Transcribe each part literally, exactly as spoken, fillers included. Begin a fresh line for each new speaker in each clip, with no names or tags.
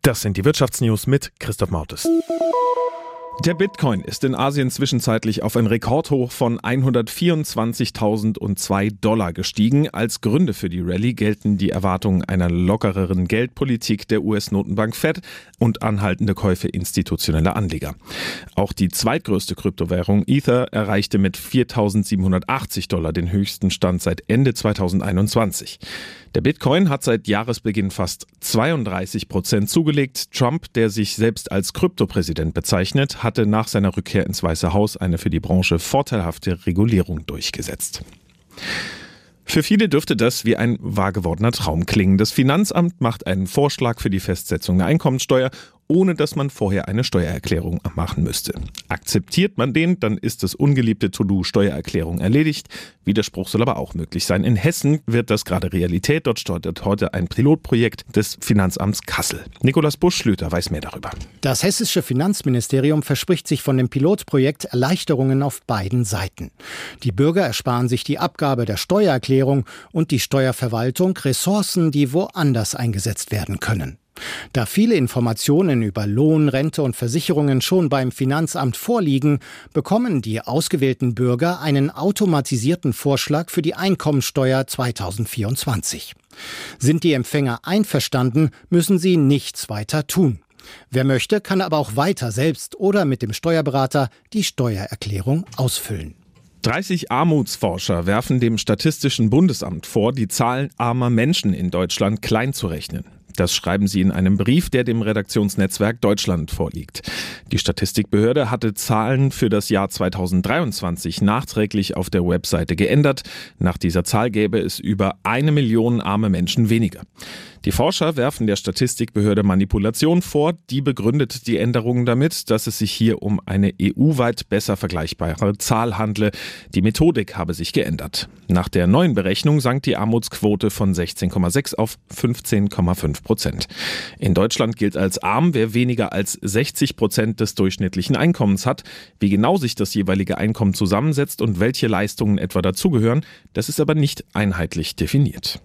Das sind die Wirtschaftsnews mit Christoph Mautes. Der Bitcoin ist in Asien zwischenzeitlich auf ein Rekordhoch von hundertvierundzwanzigtausendzwei Dollar gestiegen. Als Gründe für die Rallye gelten die Erwartungen einer lockereren Geldpolitik der U S-Notenbank Fed und anhaltende Käufe institutioneller Anleger. Auch die zweitgrößte Kryptowährung Ether erreichte mit viertausendsiebenhundertachtzig Dollar den höchsten Stand seit Ende zweitausendeinundzwanzig. Der Bitcoin hat seit Jahresbeginn fast zweiunddreißig Prozent zugelegt. Trump, der sich selbst als Kryptopräsident bezeichnet, hatte nach seiner Rückkehr ins Weiße Haus eine für die Branche vorteilhafte Regulierung durchgesetzt. Für viele dürfte das wie ein wahr gewordener Traum klingen. Das Finanzamt macht einen Vorschlag für die Festsetzung der Einkommensteuer, ohne dass man vorher eine Steuererklärung machen müsste. Akzeptiert man den, dann ist das ungeliebte To-Do Steuererklärung erledigt. Widerspruch soll aber auch möglich sein. In Hessen wird das gerade Realität. Dort startet heute ein Pilotprojekt des Finanzamts Kassel. Nikolaus Busch-Schlüter weiß mehr darüber.
Das hessische Finanzministerium verspricht sich von dem Pilotprojekt Erleichterungen auf beiden Seiten. Die Bürger ersparen sich die Abgabe der Steuererklärung und die Steuerverwaltung Ressourcen, die woanders eingesetzt werden können. Da viele Informationen über Lohn, Rente und Versicherungen schon beim Finanzamt vorliegen, bekommen die ausgewählten Bürger einen automatisierten Vorschlag für die Einkommensteuer zweitausendvierundzwanzig. Sind die Empfänger einverstanden, müssen sie nichts weiter tun. Wer möchte, kann aber auch weiter selbst oder mit dem Steuerberater die Steuererklärung ausfüllen.
dreißig Armutsforscher werfen dem Statistischen Bundesamt vor, die Zahl armer Menschen in Deutschland klein zu rechnen. Das schreiben sie in einem Brief, der dem Redaktionsnetzwerk Deutschland vorliegt. Die Statistikbehörde hatte Zahlen für das Jahr zweitausenddreiundzwanzig nachträglich auf der Webseite geändert. Nach dieser Zahl gäbe es über eine Million arme Menschen weniger. Die Forscher werfen der Statistikbehörde Manipulation vor. Die begründet die Änderungen damit, dass es sich hier um eine E U-weit besser vergleichbare Zahl handle. Die Methodik habe sich geändert. Nach der neuen Berechnung sank die Armutsquote von sechzehn Komma sechs auf fünfzehn Komma fünf Prozent. In Deutschland gilt als arm, wer weniger als sechzig Prozent des durchschnittlichen Einkommens hat. Wie genau sich das jeweilige Einkommen zusammensetzt und welche Leistungen etwa dazugehören, das ist aber nicht einheitlich definiert.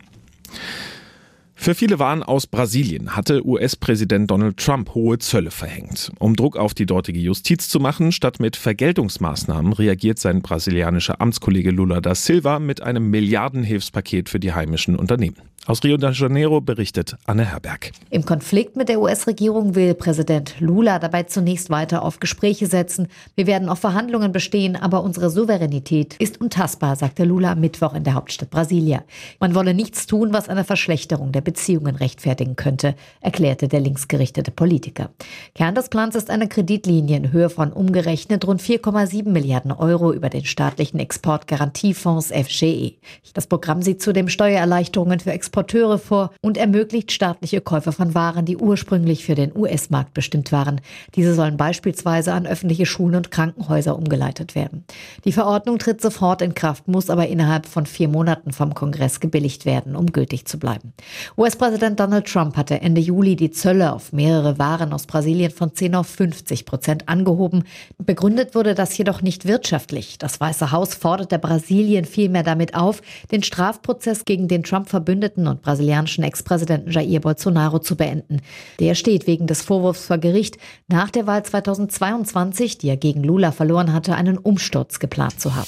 Für viele Waren aus Brasilien hatte U S-Präsident Donald Trump hohe Zölle verhängt. Um Druck auf die dortige Justiz zu machen, statt mit Vergeltungsmaßnahmen, reagiert sein brasilianischer Amtskollege Lula da Silva mit einem Milliardenhilfspaket für die heimischen Unternehmen. Aus Rio de Janeiro berichtet Anne Herberg.
Im Konflikt mit der U S-Regierung will Präsident Lula dabei zunächst weiter auf Gespräche setzen. Wir werden auf Verhandlungen bestehen, aber unsere Souveränität ist untastbar, sagte Lula am Mittwoch in der Hauptstadt Brasilia. Man wolle nichts tun, was eine Verschlechterung der Beziehungen rechtfertigen könnte, erklärte der linksgerichtete Politiker. Kern des Plans ist eine Kreditlinie in Höhe von umgerechnet rund vier Komma sieben Milliarden Euro über den staatlichen Exportgarantiefonds F G E. Das Programm sieht zudem Steuererleichterungen für Exporteure Exporteure vor und ermöglicht staatliche Käufe von Waren, die ursprünglich für den U S-Markt bestimmt waren. Diese sollen beispielsweise an öffentliche Schulen und Krankenhäuser umgeleitet werden. Die Verordnung tritt sofort in Kraft, muss aber innerhalb von vier Monaten vom Kongress gebilligt werden, um gültig zu bleiben. U S-Präsident Donald Trump hatte Ende Juli die Zölle auf mehrere Waren aus Brasilien von zehn auf fünfzig Prozent angehoben. Begründet wurde das jedoch nicht wirtschaftlich. Das Weiße Haus forderte Brasilien vielmehr damit auf, den Strafprozess gegen den Trump-Verbündeten und brasilianischen Ex-Präsidenten Jair Bolsonaro zu beenden. Der steht wegen des Vorwurfs vor Gericht, nach der Wahl zweitausendzweiundzwanzig, die er gegen Lula verloren hatte, einen Umsturz geplant zu haben.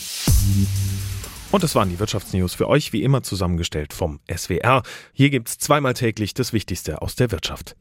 Und das waren die Wirtschaftsnews für euch, wie immer zusammengestellt vom S W R. Hier gibt's zweimal täglich das Wichtigste aus der Wirtschaft.